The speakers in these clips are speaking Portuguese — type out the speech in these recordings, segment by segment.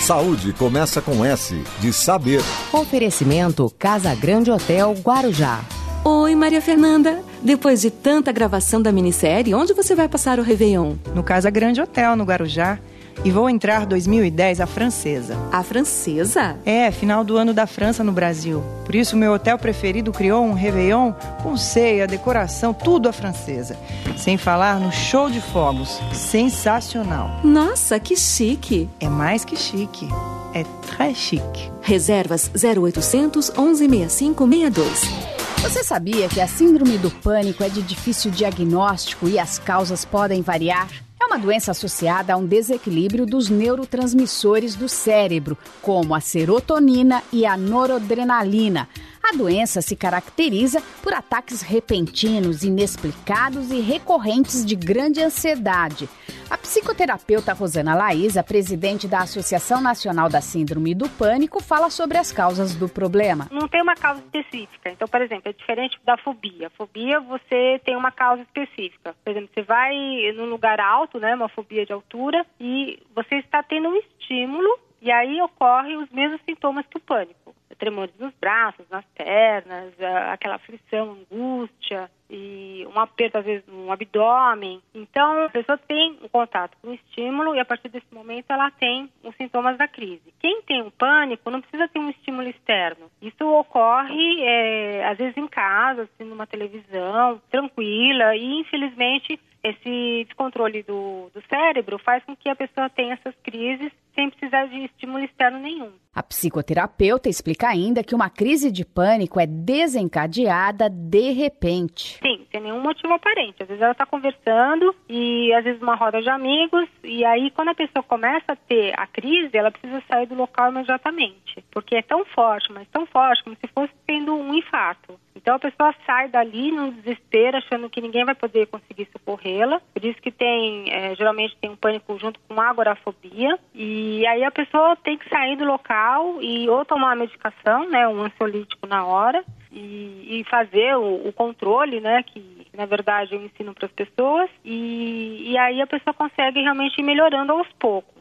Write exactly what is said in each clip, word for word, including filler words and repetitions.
Saúde começa com S, de saber. Oferecimento Casa Grande Hotel Guarujá. Oi, Maria Fernanda. Depois de tanta gravação da minissérie, onde você vai passar o Réveillon? No Casa Grande Hotel, no Guarujá. E vou entrar dois mil e dez a Francesa. A Francesa? É, final do ano da França no Brasil. Por isso, meu hotel preferido criou um Réveillon com ceia, decoração, tudo à francesa. Sem falar no show de fogos. Sensacional. Nossa, que chique. É mais que chique. É très chique. Reservas zero oitocentos, onze sessenta e cinco, sessenta e dois. Você sabia que a síndrome do pânico é de difícil diagnóstico e as causas podem variar? É uma doença associada a um desequilíbrio dos neurotransmissores do cérebro, como a serotonina e a noradrenalina. A doença se caracteriza por ataques repentinos, inexplicados e recorrentes de grande ansiedade. A psicoterapeuta Rosana Laísa, presidente da Associação Nacional da Síndrome do Pânico, fala sobre as causas do problema. Não tem uma causa específica. Então, por exemplo, é diferente da fobia. A fobia, você tem uma causa específica. Por exemplo, você vai num lugar alto, né, uma fobia de altura, e você está tendo um estímulo, e aí ocorrem os mesmos sintomas que o pânico. Tremores nos braços, nas pernas, aquela aflição, angústia e um aperto, às vezes, no abdômen. Então, a pessoa tem um contato com o estímulo e, a partir desse momento, ela tem os sintomas da crise. Quem tem um pânico não precisa ter um estímulo externo. Isso ocorre, é, às vezes, em casa, assim, numa televisão, tranquila, e, infelizmente, esse descontrole do, do cérebro faz com que a pessoa tenha essas crises sem precisar de estímulo externo nenhum. A psicoterapeuta explica ainda que uma crise de pânico é desencadeada de repente. Sim, sem nenhum motivo aparente. Às vezes ela está conversando e às vezes uma roda de amigos, e aí quando a pessoa começa a ter a crise, ela precisa sair do local imediatamente, porque é tão forte, mas tão forte como se fosse tendo um infarto. Então a pessoa sai dali num desespero, achando que ninguém vai poder conseguir socorrê-la. Por isso que tem, é, geralmente tem um pânico junto com agorafobia. E aí a pessoa tem que sair do local e ou tomar a medicação, né, um ansiolítico na hora, e, e fazer o, o controle, né, que na verdade eu ensino para as pessoas. E, e aí a pessoa consegue realmente ir melhorando aos poucos.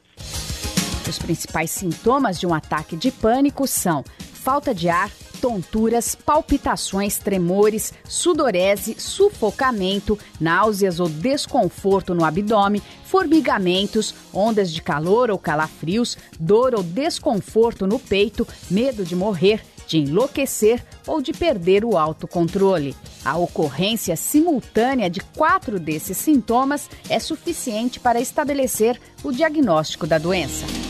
Os principais sintomas de um ataque de pânico são falta de ar, tonturas, palpitações, tremores, sudorese, sufocamento, náuseas ou desconforto no abdômen, formigamentos, ondas de calor ou calafrios, dor ou desconforto no peito, medo de morrer, de enlouquecer ou de perder o autocontrole. A ocorrência simultânea de quatro desses sintomas é suficiente para estabelecer o diagnóstico da doença.